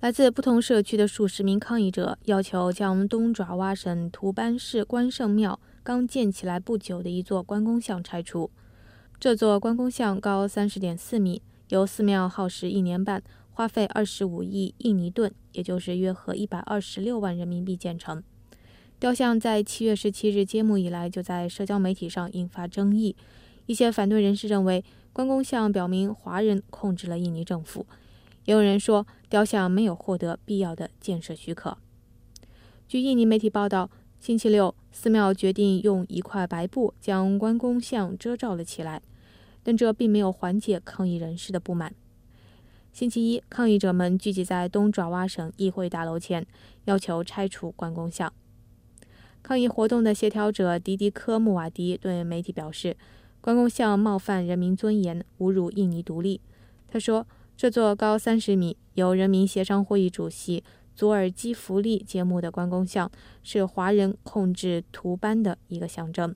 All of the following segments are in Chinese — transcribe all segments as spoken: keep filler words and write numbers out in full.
来自不同社区的数十名抗议者要求将东爪哇省图班市关圣庙刚建起来不久的一座关公像拆除。这座关公像高 三十点四米，由寺庙耗时一年半，花费二十五亿印尼盾，也就是约合一百二十六万人民币建成。雕像在七月十七日揭幕以来，就在社交媒体上引发争议。一些反对人士认为，关公像表明华人控制了印尼政府。也有人说，雕像没有获得必要的建设许可。据印尼媒体报道，星期六，寺庙决定用一块白布将关公像遮罩了起来，但这并没有缓解抗议人士的不满。星期一，抗议者们聚集在东爪哇省议会大楼前，要求拆除关公像。抗议活动的协调者迪迪科·穆瓦迪对媒体表示，关公像冒犯人民尊严，侮辱印尼独立。他说，这座高三十米、由人民协商会议主席佐尔基弗利揭幕的关公像，是华人控制图班的一个象征。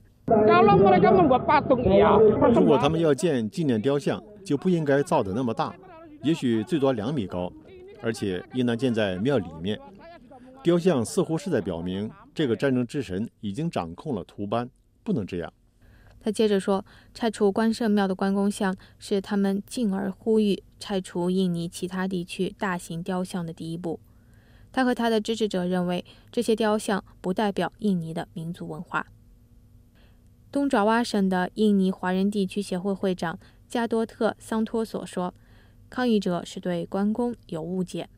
如果他们要建纪念雕像，就不应该造得那么大，也许最多两米高，而且应当建在庙里面。雕像似乎是在表明，这个战争之神已经掌控了图班，不能这样。 他接着说，拆除关圣庙的关公像是他们进而呼吁拆除印尼其他地区大型雕像的第一步。他和他的支持者认为，这些雕像不代表印尼的民族文化。东爪哇省的印尼华人地区协会会长加多特·桑托索说，抗议者是对关公有误解。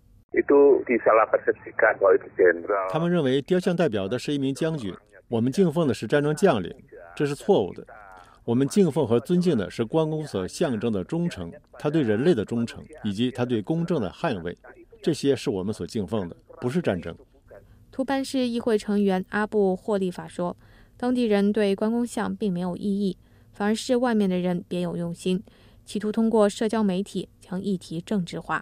他们认为雕像代表的是一名将军，我们敬奉的是战争将领，这是错误的。我们敬奉和尊敬的是关公所象征的忠诚，他对人类的忠诚，以及他对公正的捍卫，这些是我们所敬奉的，不是战争。 图班市议会成员阿布霍利法说，当地人对关公像并没有异议，反而是外面的人别有用心，企图通过社交媒体将议题政治化。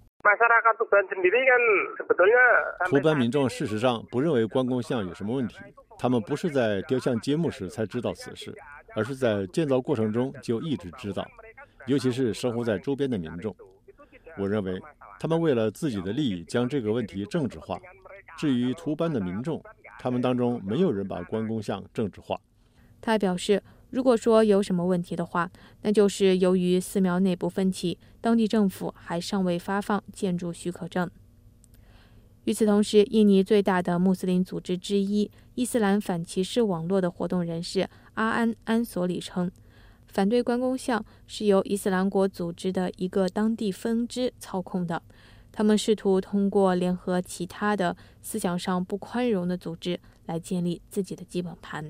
图班民众事实上不认为关公像有什么问题，他们不是在雕像揭幕时才知道此事，而是在建造过程中就一直知道，尤其是生活在周边的民众。我认为他们为了自己的利益将这个问题政治化。至于图班的民众，他们当中没有人把关公像政治化。 他还表示，如果说有什么问题的话，那就是由于寺庙内部分歧，当地政府还尚未发放建筑许可证。与此同时，印尼最大的穆斯林组织之一伊斯兰反歧视网络的活动人士阿安·安索里称，反对关公像是由伊斯兰国组织的一个当地分支操控的，他们试图通过联合其他的思想上不宽容的组织来建立自己的基本盘。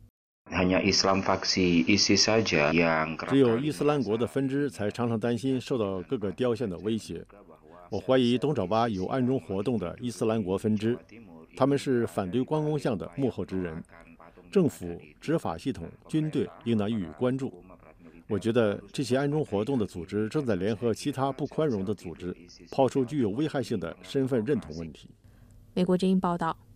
只有伊斯兰国的分支才常常担心受到各个雕像的威胁。我怀疑东爪哇有暗中活动的伊斯兰国分支，他们是反对关公像的幕后之人。政府、执法系统、军队应当予以关注。我觉得这些暗中活动的组织正在联合其他不宽容的组织，抛出具有危害性的身份认同问题。 美国之音报道。